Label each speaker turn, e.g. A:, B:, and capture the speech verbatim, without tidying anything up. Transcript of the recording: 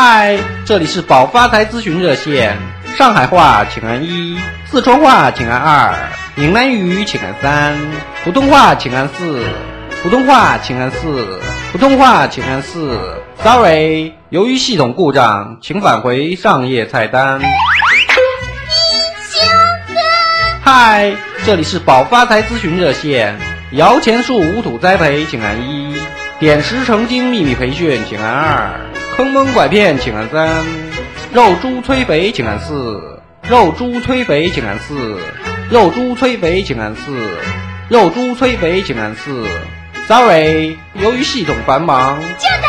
A: 嗨，这里是保发财咨询热线，上海话请按一，四川话请按二，闽南语请按三，普通话请按四，普通话请按四，普通话请按四。Sorry， 由于系统故障，请返回上页菜单。嗨，这里是保发财咨询热线，摇钱树无土栽培请按一，点石成金秘密培训请按二，坑蒙拐骗请按三，肉猪催肥请按四，肉猪催肥请按四，肉猪催肥请按四，肉猪催肥请按四。Sorry， 由于系统繁忙。
B: 就